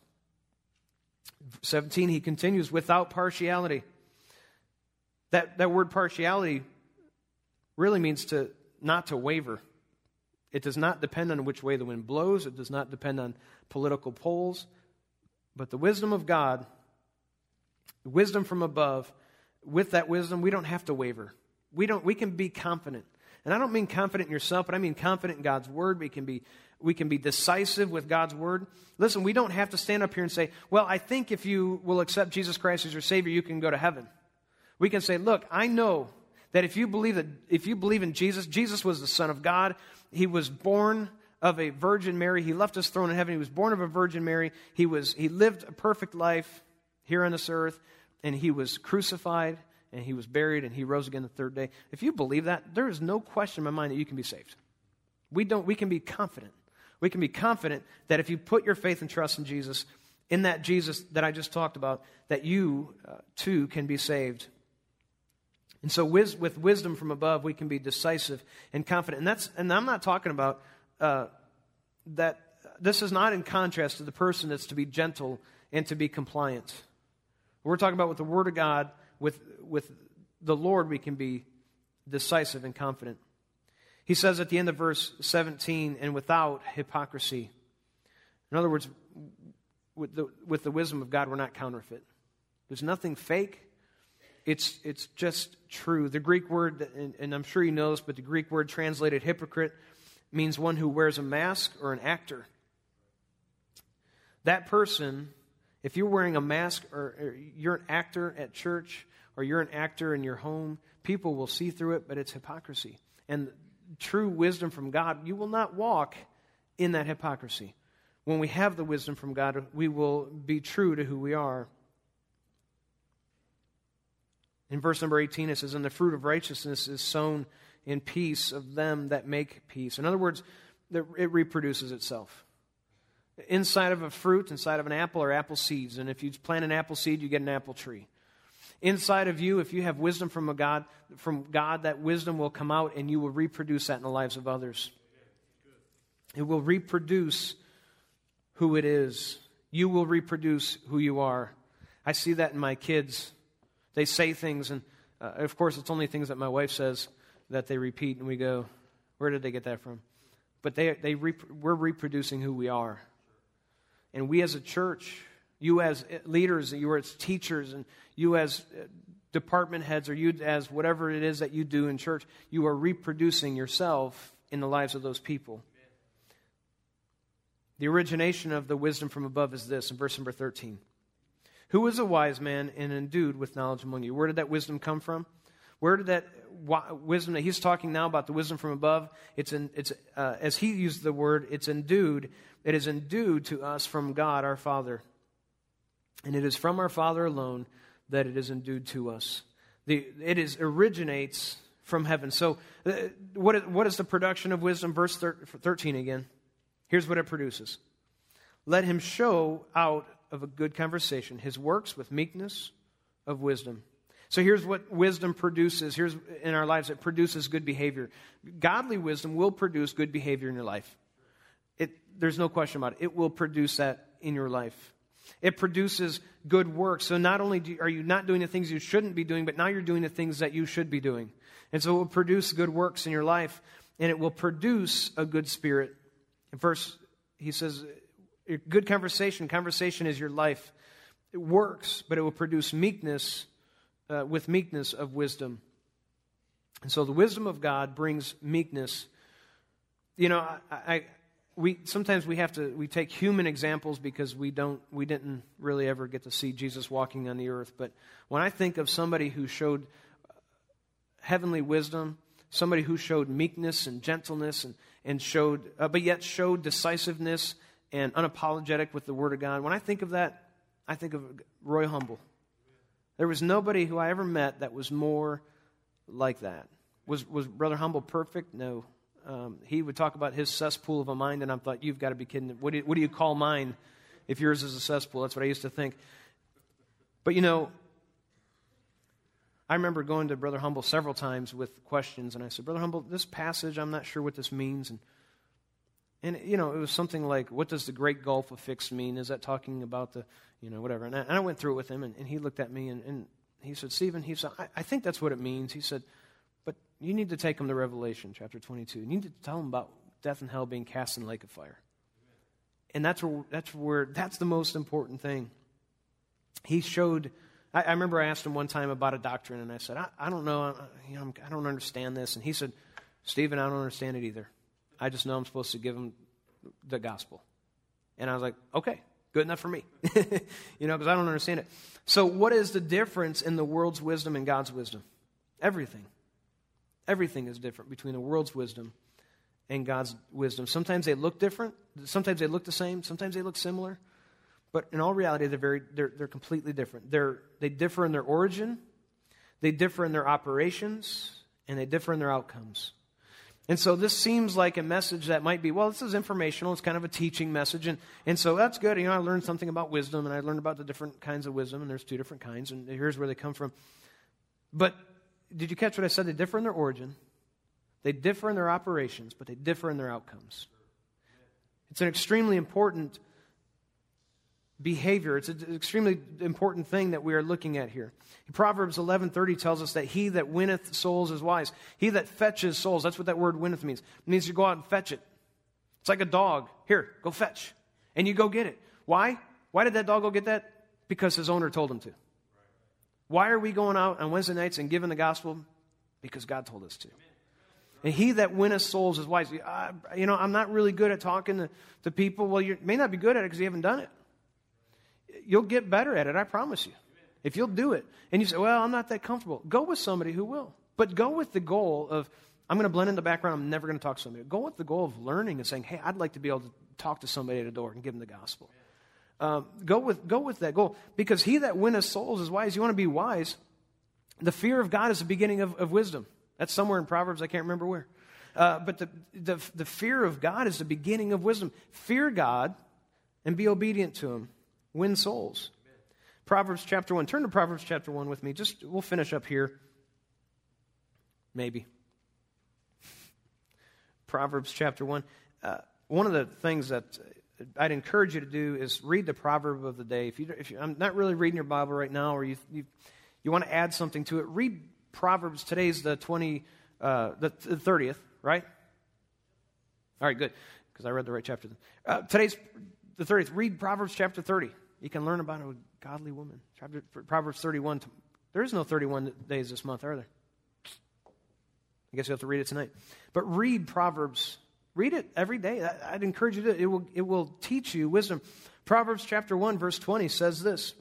Speaker 2: seventeen, he continues, without partiality. That, that word partiality really means to not to waver. It does not depend on which way the wind blows. It does not depend on political poles. But the wisdom of God, wisdom from above, with that wisdom, we don't have to waver. We don't. We can be confident. And I don't mean confident in yourself, but I mean confident in God's word. We can be we can be decisive with God's word. Listen, we don't have to stand up here and say, well, I think if you will accept Jesus Christ as your Savior, you can go to heaven. We can say, look, I know that if you believe that if you believe in Jesus, Jesus was the Son of God. He was born of a Virgin Mary. He left his throne in heaven. He was born of a Virgin Mary. He was he lived a perfect life here on this earth, and he was crucified, and he was buried, and he rose again the third day. If you believe that, there is no question in my mind that you can be saved. We don't. We can be confident. We can be confident that if you put your faith and trust in Jesus, in that Jesus that I just talked about, that you uh, too can be saved. And so with, with wisdom from above, we can be decisive and confident. And that's and I'm not talking about uh, that. This is not in contrast to the person that's to be gentle and to be compliant. We're talking about with the Word of God, with with the Lord, we can be decisive and confident. He says at the end of verse seventeen, and without hypocrisy. In other words, with the, with the wisdom of God, we're not counterfeit. There's nothing fake. It's it's just true. The Greek word, and, and I'm sure you know this, but the Greek word translated hypocrite means one who wears a mask or an actor. That person, if you're wearing a mask or, or you're an actor at church or you're an actor in your home, people will see through it, but it's hypocrisy. And true wisdom from God, you will not walk in that hypocrisy. When we have the wisdom from God, we will be true to who we are. In verse number eighteen, it says, and the fruit of righteousness is sown in peace of them that make peace. In other words, it reproduces itself. Inside of a fruit, inside of an apple, are apple seeds. And if you plant an apple seed, you get an apple tree. Inside of you, if you have wisdom from a God, from God, that wisdom will come out and you will reproduce that in the lives of others. It will reproduce who it is. You will reproduce who you are. I see that in my kids. They say things, and uh, of course it's only things that my wife says that they repeat, and we go, where did they get that from? But they, they rep- we're reproducing who we are. And we as a church, you as leaders, you as teachers, and you as department heads, or you as whatever it is that you do in church, you are reproducing yourself in the lives of those people. The origination of the wisdom from above is this, in verse number thirteen. Who is a wise man and endued with knowledge among you? Where did that wisdom come from? Where did that wisdom that he's talking now about, the wisdom from above, it's in, it's uh, as he used the word, it's endued. It is endued to us from God our Father. And it is from our Father alone that it is endued to us. The, it is originates from heaven. So uh, what, is, what is the production of wisdom? Verse thirteen again. Here's what it produces. Let him show out of a good conversation his works with meekness of wisdom. So here's what wisdom produces. Here's in our lives, it produces good behavior. Godly wisdom will produce good behavior in your life. It, there's no question about it. It will produce that in your life. It produces good works. So not only do, are you not doing the things you shouldn't be doing, but now you're doing the things that you should be doing. And so it will produce good works in your life, and it will produce a good spirit. In verse, he says, good conversation. Conversation is your life. It works, but it will produce meekness uh, with meekness of wisdom. And so the wisdom of God brings meekness. You know, I, I we sometimes we have to we take human examples because we don't we didn't really ever get to see Jesus walking on the earth. But when I think of somebody who showed heavenly wisdom, somebody who showed meekness and gentleness and and showed, uh, but yet showed decisiveness and unapologetic with the Word of God. When I think of that, I think of Roy Humble. There was nobody who I ever met that was more like that. Was was Brother Humble perfect? No. Um, he would talk about his cesspool of a mind, and I thought, you've got to be kidding. What do you, what do you call mine if yours is a cesspool? That's what I used to think. But you know, I remember going to Brother Humble several times with questions, and I said, Brother Humble, this passage, I'm not sure what this means. And, and you know, it was something like, what does the Great Gulf of Fixed mean? Is that talking about the, you know, whatever? And I, and I went through it with him, and, and he looked at me, and, and he said, Stephen, he said, I, I think that's what it means. He said, but you need to take him to Revelation chapter twenty-two. You need to tell him about death and hell being cast in the lake of fire. And that's where, that's where, that's the most important thing. He showed I, I remember I asked him one time about a doctrine, and I said, I, I don't know, I, you know, I don't understand this. And he said, Stephen, I don't understand it either. I just know I'm supposed to give him the gospel. And I was like, okay, good enough for me. You know, because I don't understand it. So what is the difference in the world's wisdom and God's wisdom? Everything. Everything is different between the world's wisdom and God's wisdom. Sometimes they look different. Sometimes they look the same. Sometimes they look similar. But in all reality, they're very they're they're completely different. They're they differ in their origin, they differ in their operations, and they differ in their outcomes. And so this seems like a message that might be, well, this is informational. It's kind of a teaching message. And, and so that's good. You know, I learned something about wisdom, and I learned about the different kinds of wisdom, and there's two different kinds, and here's where they come from. But did you catch what I said? They differ in their origin. They differ in their operations, but they differ in their outcomes. It's an extremely important behavior. It's an extremely important thing that we are looking at here. Proverbs eleven thirty tells us that he that winneth souls is wise. He that fetches souls, that's what that word winneth means. It means you go out and fetch it. It's like a dog. Here, go fetch. And you go get it. Why? Why did that dog go get that? Because his owner told him to. Why are we going out on Wednesday nights and giving the gospel? Because God told us to. And he that winneth souls is wise. Uh, you know, I'm not really good at talking to, to people. Well, you may not be good at it because you haven't done it. You'll get better at it, I promise you. If you'll do it. And you say, well, I'm not that comfortable. Go with somebody who will. But go with the goal of, I'm going to blend in the background. I'm never going to talk to somebody. Go with the goal of learning and saying, hey, I'd like to be able to talk to somebody at a door and give them the gospel. Um, go with go with that goal. Because he that winneth souls is wise. You want to be wise. The fear of God is the beginning of, of wisdom. That's somewhere in Proverbs. I can't remember where. Uh, but the, the, the fear of God is the beginning of wisdom. Fear God and be obedient to him. Win souls. Proverbs chapter one. Turn to Proverbs chapter one with me. Just we'll finish up here. Maybe. Proverbs chapter one. Uh, one of the things that I'd encourage you to do is read the proverb of the day. If you, if you, I'm not really reading your Bible right now, or you you, you want to add something to it, read Proverbs. Today's the twenty, uh, the thirtieth, right? All right, good, because I read the right chapter. Uh, today's the thirtieth. Read Proverbs chapter thirty. You can learn about a godly woman. Chapter, Proverbs thirty-one. There is no thirty-one days this month, are there? I guess you have to read it tonight. But read Proverbs. Read it every day. I'd encourage you to. It will, it will teach you wisdom. Proverbs chapter one, verse twenty says this.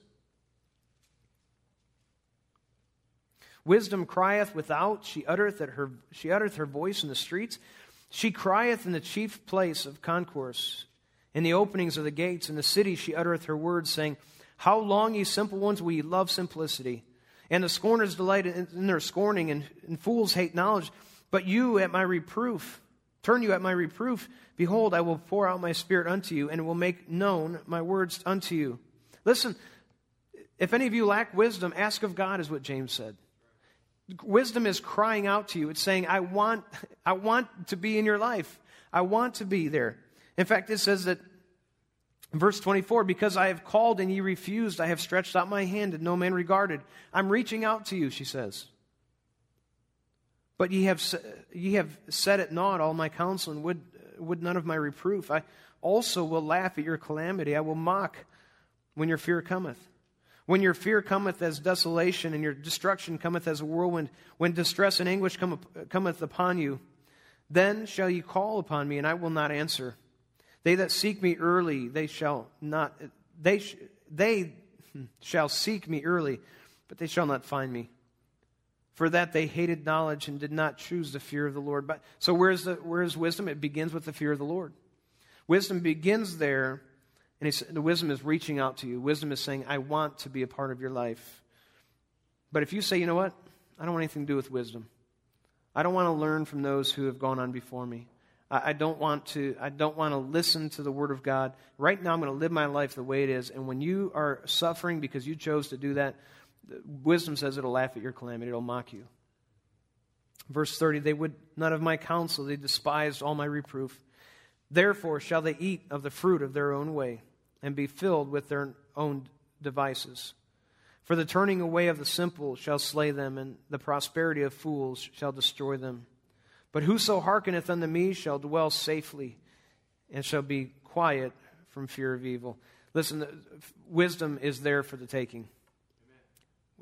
Speaker 2: Wisdom crieth without, she uttereth at her she uttereth her voice in the streets. She crieth in the chief place of concourse. In the openings of the gates, in the city she uttereth her words, saying, how long, ye simple ones, will ye love simplicity? And the scorners delight in their scorning, and, and fools hate knowledge. But you at my reproof, turn you at my reproof. Behold, I will pour out my spirit unto you, and will make known my words unto you. Listen, if any of you lack wisdom, ask of God, is what James said. Wisdom is crying out to you. It's saying, I want, I want to be in your life. I want to be there. In fact, it says that, verse twenty-four, because I have called and ye refused, I have stretched out my hand and no man regarded. I'm reaching out to you, she says. But ye have ye have set at naught all my counsel, and would, would none of my reproof. I also will laugh at your calamity. I will mock when your fear cometh. When your fear cometh as desolation, and your destruction cometh as a whirlwind, when distress and anguish come, cometh upon you, then shall ye call upon me, and I will not answer. They that seek me early, they shall not, they, sh, they shall seek me early, but they shall not find me. For that they hated knowledge and did not choose the fear of the Lord. But so where's the where's wisdom? It begins with the fear of the Lord. Wisdom begins there, and it's, the wisdom is reaching out to you. Wisdom is saying, I want to be a part of your life. But if you say, you know what? I don't want anything to do with wisdom. I don't want to learn from those who have gone on before me. I don't want to I don't want to listen to the Word of God. Right now I'm going to live my life the way it is. And when you are suffering because you chose to do that, wisdom says it'll laugh at your calamity. It'll mock you. Verse thirty, they would none of my counsel. They despised all my reproof. Therefore shall they eat of the fruit of their own way, and be filled with their own devices. For the turning away of the simple shall slay them, and the prosperity of fools shall destroy them. But whoso hearkeneth unto me shall dwell safely, and shall be quiet from fear of evil. Listen, wisdom is there for the taking.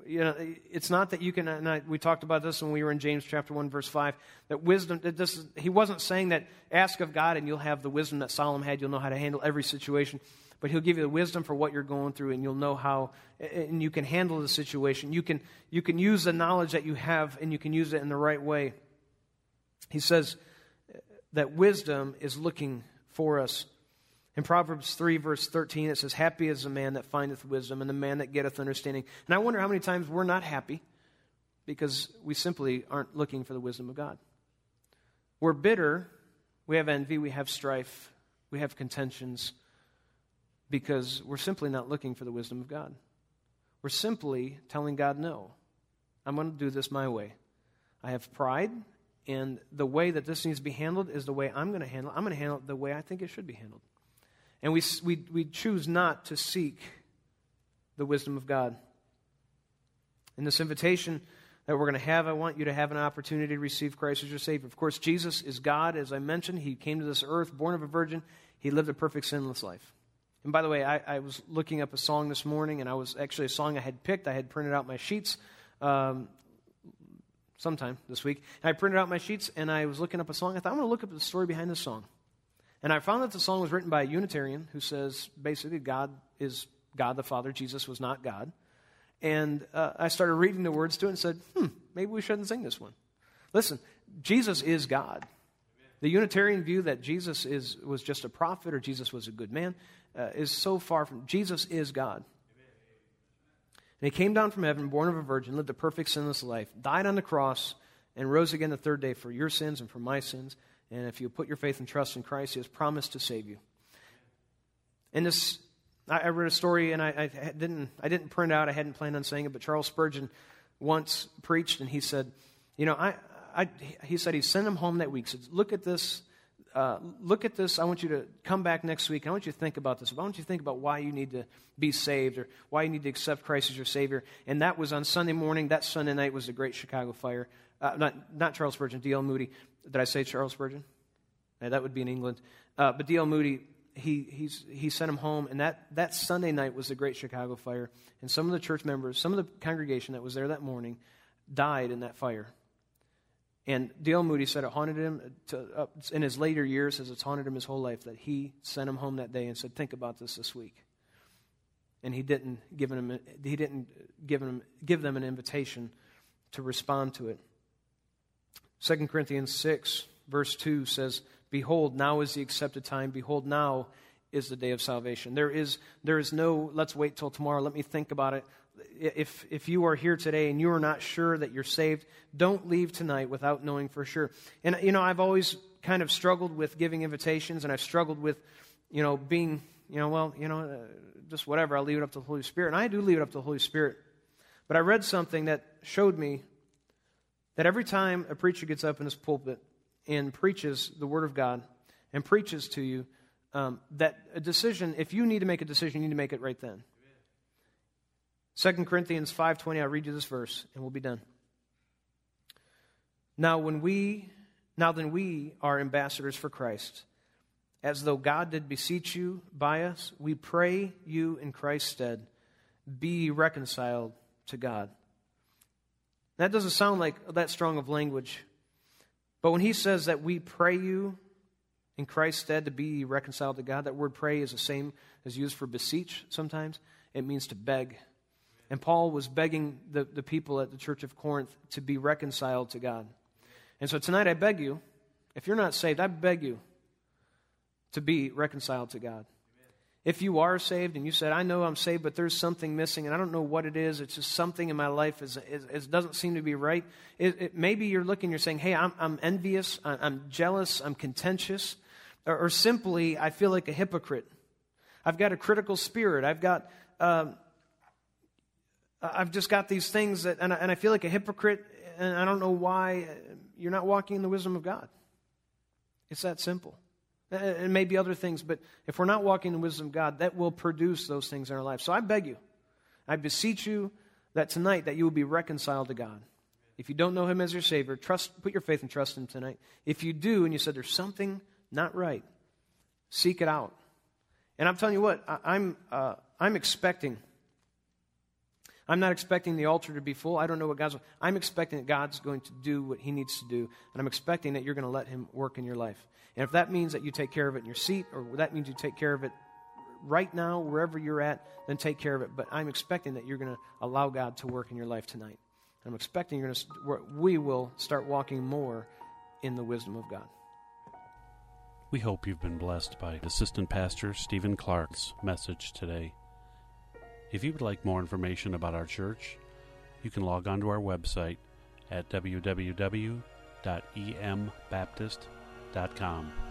Speaker 2: You know, it's not that you can, and I, we talked about this when we were in James chapter one, verse five, that wisdom, that this is, he wasn't saying that ask of God and you'll have the wisdom that Solomon had, you'll know how to handle every situation, but he'll give you the wisdom for what you're going through, and you'll know how, and you can handle the situation. You can, you can use the knowledge that you have, and you can use it in the right way. He says that wisdom is looking for us. In Proverbs three, verse thirteen, it says, happy is the man that findeth wisdom, and the man that getteth understanding. And I wonder how many times we're not happy because we simply aren't looking for the wisdom of God. We're bitter, we have envy, we have strife, we have contentions, because we're simply not looking for the wisdom of God. We're simply telling God, no, I'm going to do this my way. I have pride, and the way that this needs to be handled is the way I'm going to handle it. I'm going to handle it the way I think it should be handled. And we, we, we choose not to seek the wisdom of God. In this invitation that we're going to have, I want you to have an opportunity to receive Christ as your Savior. Of course, Jesus is God, as I mentioned. He came to this earth, born of a virgin. He lived a perfect, sinless life. And by the way, I, I was looking up a song this morning, and I was actually a song I had picked. I had printed out my sheets um, sometime this week. And I printed out my sheets, and I was looking up a song. I thought, I'm going to look up the story behind this song. And I found that the song was written by a Unitarian who says, basically, God is God the Father. Jesus was not God. And uh, I started reading the words to it and said, hmm, maybe we shouldn't sing this one. Listen, Jesus is God. The Unitarian view that Jesus is was just a prophet or Jesus was a good man uh, is so far from, Jesus is God. And he came down from heaven, born of a virgin, lived a perfect, sinless life, died on the cross, and rose again the third day for your sins and for my sins. And if you put your faith and trust in Christ, he has promised to save you. And this, I, I read a story, and I, I didn't I didn't print out, I hadn't planned on saying it, but Charles Spurgeon once preached, and he said, you know, I, I he said he sent him home that week. Said, look at this, uh, look at this. I want you to come back next week. I want you to think about this. I want you to think about why you need to be saved or why you need to accept Christ as your Savior. And that was on Sunday morning. That Sunday night was the Great Chicago Fire. Uh, not not Charles Spurgeon, D L Moody. Did I say Charles Spurgeon? Yeah, that would be in England. Uh, but D L Moody, he he's, he sent him home, and that, that Sunday night was the Great Chicago Fire. And some of the church members, some of the congregation that was there that morning, died in that fire. And D L Moody said it haunted him to, uh, in his later years, as it's haunted him his whole life, that he sent him home that day and said, "Think about this this week." And he didn't give them he didn't give them give them an invitation to respond to it. Second Corinthians six, verse two says, "Behold, now is the accepted time. Behold, now is the day of salvation." There is there is no, let's wait till tomorrow, let me think about it. If if you are here today and you are not sure that you're saved, don't leave tonight without knowing for sure. And, you know, I've always kind of struggled with giving invitations, and I've struggled with, you know, being, you know, well, you know, uh, just whatever, I'll leave it up to the Holy Spirit. And I do leave it up to the Holy Spirit. But I read something that showed me that every time a preacher gets up in his pulpit and preaches the Word of God and preaches to you, um, that a decision, if you need to make a decision, you need to make it right then. Second Corinthians five twenty, I'll read you this verse, and we'll be done. Now when we, now then we are ambassadors for Christ, as though God did beseech you by us, we pray you in Christ's stead, be reconciled to God. That doesn't sound like that strong of language. But when he says that we pray you in Christ's stead to be reconciled to God, that word pray is the same as used for beseech sometimes. It means to beg. And Paul was begging the, the people at the church of Corinth to be reconciled to God. And so tonight I beg you, if you're not saved, I beg you to be reconciled to God. If you are saved and you said, I know I'm saved, but there's something missing and I don't know what it is. It's just something in my life is, is, is doesn't seem to be right. It, it, maybe you're looking, you're saying, hey, I'm, I'm envious, I'm jealous, I'm contentious, or, or simply I feel like a hypocrite. I've got a critical spirit. I've got, um, I've just got these things that, and I, and I feel like a hypocrite, and I don't know why. You're not walking in the wisdom of God. It's that simple. It may be other things, but if we're not walking in the wisdom of God, that will produce those things in our life. So I beg you, I beseech you that tonight that you will be reconciled to God. If you don't know Him as your Savior, trust, put your faith and trust in Him tonight. If you do, and you said there's something not right, seek it out. And I'm telling you what, I, I'm uh, I'm expecting. I'm not expecting the altar to be full. I don't know what God's... I'm expecting that God's going to do what he needs to do, and I'm expecting that you're going to let him work in your life. And if that means that you take care of it in your seat, or that means you take care of it right now, wherever you're at, then take care of it. But I'm expecting that you're going to allow God to work in your life tonight. I'm expecting you're going to, we will start walking more in the wisdom of God.
Speaker 1: We hope you've been blessed by Assistant Pastor Stephen Clark's message today. If you would like more information about our church, you can log on to our website at w w w dot e m baptist dot com.